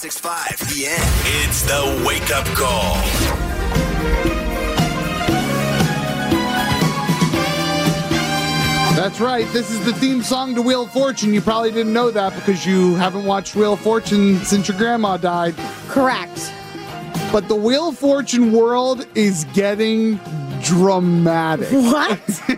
106.5 The End. It's the Wake Up Call. That's right. This is the theme song to Wheel of Fortune. You probably didn't know that because you haven't watched Wheel of Fortune since your grandma died. Correct. But the Wheel of Fortune world is getting dramatic. What?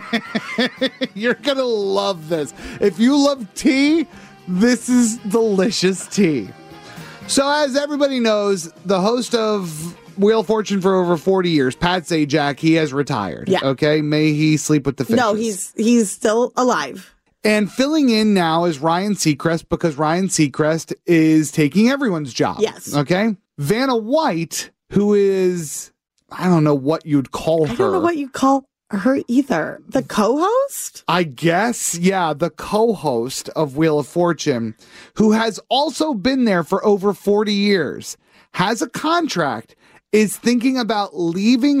You're going to love this. If you love tea, this is delicious tea. So as everybody knows, the host of Wheel of Fortune for over 40 years, Pat Sajak, he has retired. Yeah. Okay? May he sleep with the fishes. No, he's still alive. And filling in now is Ryan Seacrest because Ryan Seacrest is taking everyone's job. Yes. Okay? Vanna White, who is, I don't know what you'd call her. I don't know what you call her either. The co-host? I guess, yeah, the co-host of Wheel of Fortune, who has also been there for over 40 years, has a contract, is thinking about leaving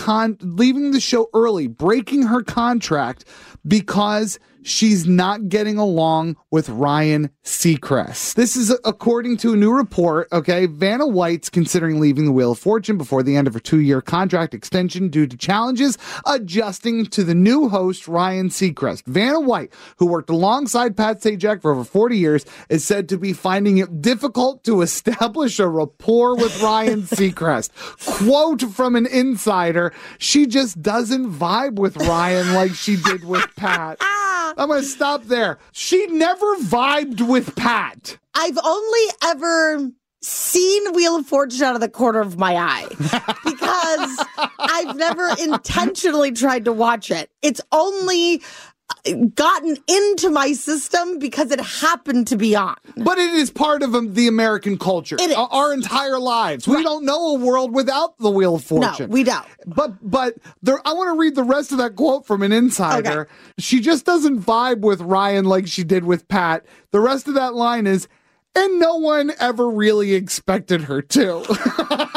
the show early, breaking her contract because she's not getting along with Ryan Seacrest. This is according to a new report, okay? Vanna White's considering leaving the Wheel of Fortune before the end of her 2-year contract extension due to challenges adjusting to the new host, Ryan Seacrest. Vanna White, who worked alongside Pat Sajak for over 40 years, is said to be finding it difficult to establish a rapport with Ryan Seacrest. Quote from an insider, she just doesn't vibe with Ryan like she did with Pat. I'm going to stop there. She never vibed with Pat. I've only ever seen Wheel of Fortune out of the corner of my eye because I've never intentionally tried to watch it. It's only gotten into my system because it happened to be on. But it is part of the American culture. It is. Our entire lives. We don't know a world without the Wheel of Fortune. No, we don't. But there, I want to read the rest of that quote from an insider. Okay. She just doesn't vibe with Ryan like she did with Pat. The rest of that line is, and no one ever really expected her to.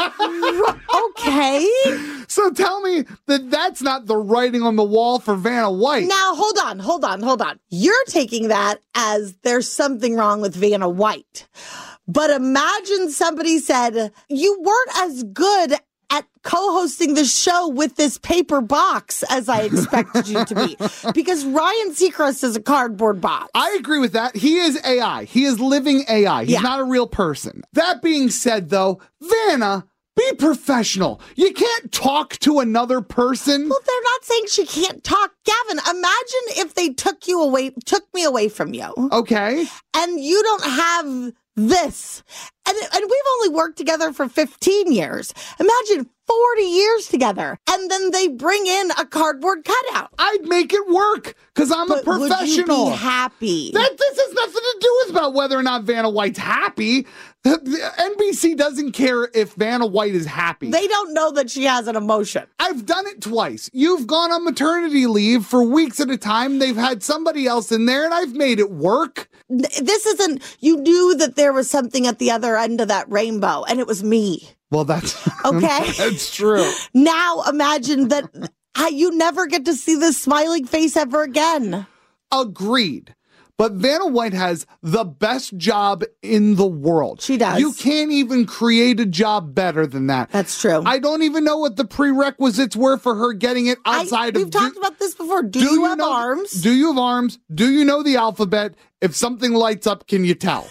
Okay. So tell me that that's not the writing on the wall for Vanna White. Now, hold on. You're taking that as there's something wrong with Vanna White. But imagine somebody said, you weren't as good at co-hosting the show with this paper box as I expected you to be. Because Ryan Seacrest is a cardboard box. I agree with that. He is AI. He is living AI. He's not a real person. That being said, though, Vanna, be professional. You can't talk to another person. Well, they're not saying she can't talk. Gavin, imagine if they took me away from you. Okay. And you don't have this. And we've only worked together for 15 years. Imagine 40 years together. And then they bring in a cardboard cutout. I'd make it work because I'm a professional. Would you be happy? This has nothing to do with about whether or not Vanna White's happy. The NBC doesn't care if Vanna White is happy. They don't know that she has an emotion. I've done it twice. You've gone on maternity leave for weeks at a time. They've had somebody else in there, and I've made it work. This isn't, you knew that there was something at the other end of that rainbow, and it was me. Well, that's okay. That's true. Now imagine that you never get to see this smiling face ever again. Agreed. But Vanna White has the best job in the world. She does. You can't even create a job better than that. That's true. I don't even know what the prerequisites were for her getting it outside of... We've talked about this before. Do you have arms? Do you have arms? Do you know the alphabet? If something lights up, can you tell?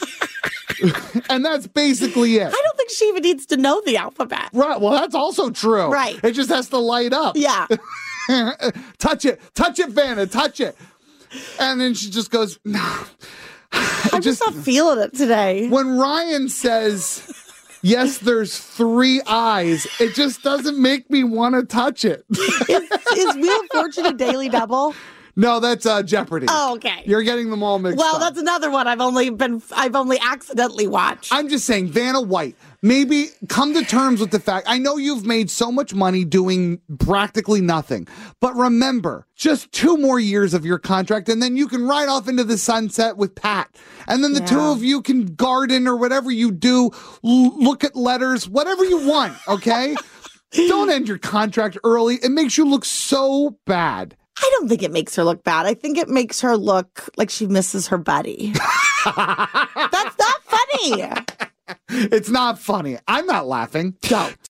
And that's basically it. I don't think she even needs to know the alphabet. Right. Well, that's also true. Right. It just has to light up. Yeah. Touch it, Vanna, touch it. And then she just goes, no. I'm just not feeling it today. When Ryan says, yes, there's 3 eyes, it just doesn't make me want to touch it. Is Wheel of Fortune a daily double? No, that's Jeopardy. Oh, okay. You're getting them all mixed up. Well, that's another one I've only accidentally watched. I'm just saying, Vanna White, maybe come to terms with the fact, I know you've made so much money doing practically nothing, but remember, just 2 more years of your contract, and then you can ride off into the sunset with Pat. And then the two of you can garden or whatever you do, look at letters, whatever you want, okay? Don't end your contract early. It makes you look so bad. I don't think it makes her look bad. I think it makes her look like she misses her buddy. That's not funny. It's not funny. I'm not laughing. Don't.